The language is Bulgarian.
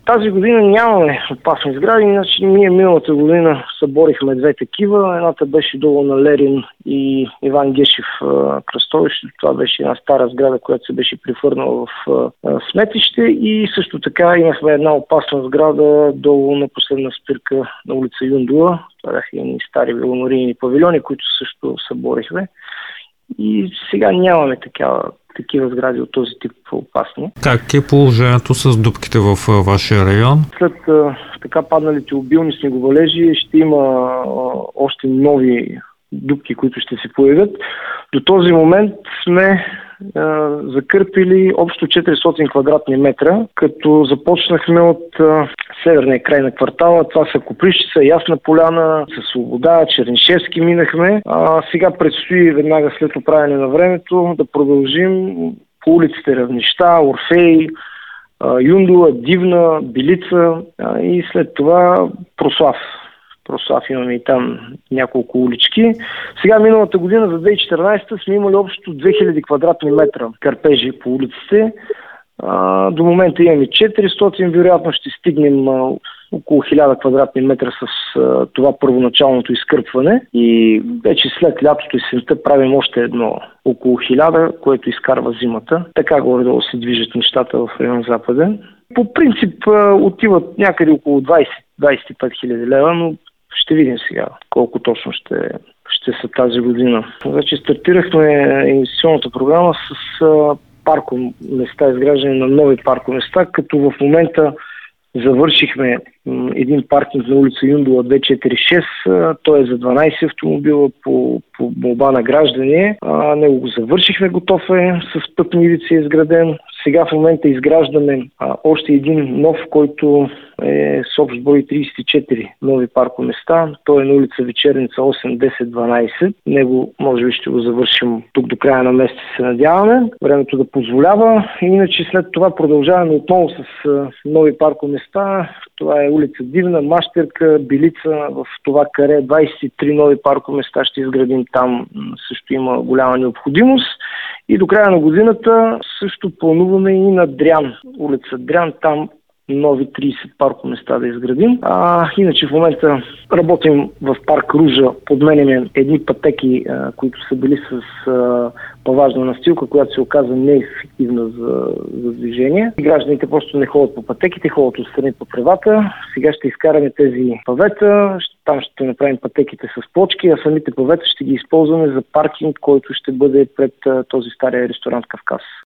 Тази година нямаме опасни сгради, иначе ние миналата година съборихме две такива. Едната беше долу на Лерин и Иван Гешев кръстовището. Това беше една стара сграда, която се беше превърнала в сметище, и също така имахме една опасна сграда долу на последна спирка на улица Юндула. Това бяха едни стари веломарийни павилиони, които също съборихме. И сега нямаме такива сгради от този тип опасни. Как е положението с дупките в вашия район? След така падналите обилни снеговалежи ще има още нови дупки, които ще се появят. До този момент сме закърпили общо 400 квадратни метра, като започнахме от северния край на квартала. Това са Коприщица, Ясна поляна, със Свобода, Чернишевски минахме. Сега предстои веднага след оправяне на времето да продължим по улиците Равнища, Орфей, Юндула, Дивна, Билица и след това Прослав. Имаме и там няколко улички. Сега миналата година за 2014 сме имали общо 2000 квадратни метра кърпежи по улиците. До момента имаме 400, вероятно ще стигнем около 1000 квадратни метра с това първоначалното изкърпване, и вече след лятото и сента правим още едно около 1000, което изкарва зимата. Така горе-долу се движат нещата в район Западен. По принцип отиват някъде около 20-25 хиляди лева, но ще видим сега колко точно ще са тази година. Вече стартирахме инвестиционната програма с паркоместа, изграждане на нови паркоместа, като в момента завършихме един паркинг на улица Юндула 246. Той е за 12 автомобила по молба на граждани. Него го завършихме, готов е, с пътни ивици е изграден. Сега в момента изграждаме още един нов, който е с общ брой 34 нови паркоместа. Той е на улица Вечерница 8, 10, 12. Него може би ще го завършим тук до края на месеца, се надяваме. Времето да позволява. Иначе след това продължаваме отново с нови паркоместа. Това е улица Дивна, Мащерка, Билица, в това каре 23 нови паркоместа ще изградим там. Също има голяма необходимост. И до края на годината също плануваме и на Дрян, улица Дрян, там нови 30 паркоместа да изградим. Иначе в момента работим в парк Ружа, подменяме едни пътеки, които са били с паважна настилка, която се оказа неефективна за движение. Гражданите просто не ходят по пътеките, ходят отстрани по тревата. Сега ще изкараме тези павета, там ще направим пътеките с плочки, а самите павета ще ги използваме за паркинг, който ще бъде пред този стария ресторант Кавказ.